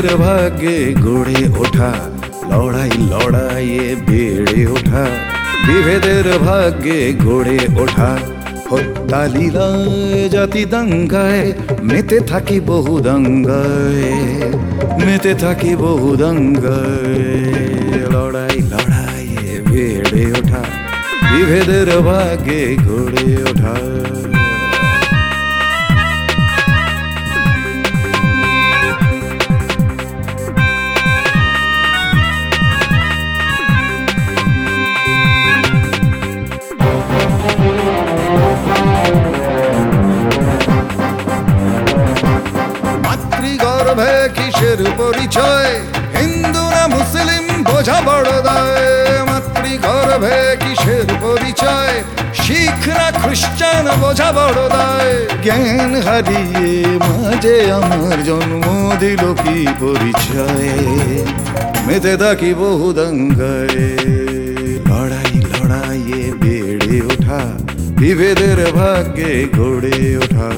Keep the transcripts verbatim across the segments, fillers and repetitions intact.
ভাগ্যে গড়ে ওঠা লড়াই লড়াইয়ে বেড়ে ওঠা, বিভেদের ভাগ্যে গড়ে ওঠা হত্যা লীলায় জাতি দাঙ্গায় মেতে থাকি বহু দাঙ্গায়, মেতে থাকি বহু দাঙ্গায়। লড়াই লড়াইয়ে বেড়ে ওঠা বিভেদের ভাগ্যে গড়ে ওঠা। মাতৃগর্ভে কিসের পরিচয়, হিন্দু না মুসলিম বোঝা বড় দায়। মাতৃগর্ভে কিসের পরিচয়, শিখ না খ্রিস্টান বোঝা বড় দায়। জ্ঞান হারিয়ে মাঝে আমার জন্ম দিল কি পরিচয়, মেতে থাকি বহু দাঙ্গায়। লড়াই লড়াইয়ে বেড়ে ওঠা বিভেদের ভাগ্যে গড়ে ওঠা।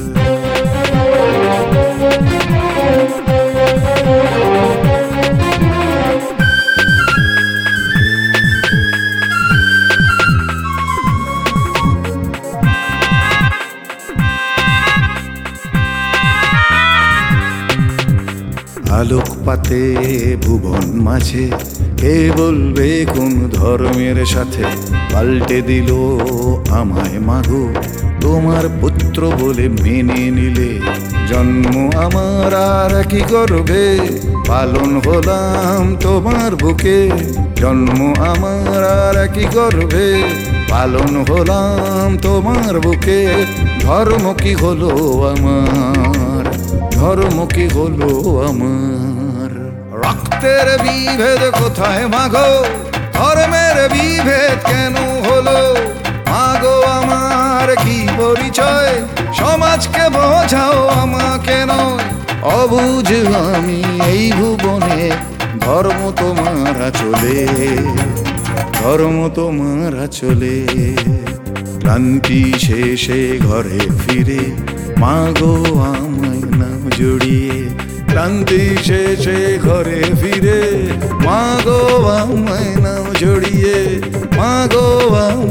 আলোকপাতে ভুবন মাঝে কে বলবে কোন ধর্মের সাথে পাল্টে দিল আমায় মাগো তোমার পুত্র বলে মেনে নিলে। জন্ম আমার আর কি গর্বে পালন হলাম তোমার বুকে, জন্ম আমার আর কি গর্বে পালন হলাম তোমার বুকে। ধর্ম কি হলো আমার, ধর্ম কি হলো আমার। রক্তের বিভেদ কোথায় মাগো, ধর্মের বিভেদ কেন হলো মাগো আমার কি পরিচয়। সমাজকে বোঝাও আমাকে নয়, অবুঝ আমি এই ভুবনে। ধর্ম তোমার চলে, ধর্ম তোমার চলে। ক্লান্তি শেষে ঘরে ফিরে মাগো আমায় নাও জড়িয়ে। ক্লান্তি শেষে ঘরে ফিরে মাগো আমায় নাও জড়িয়ে, মাগো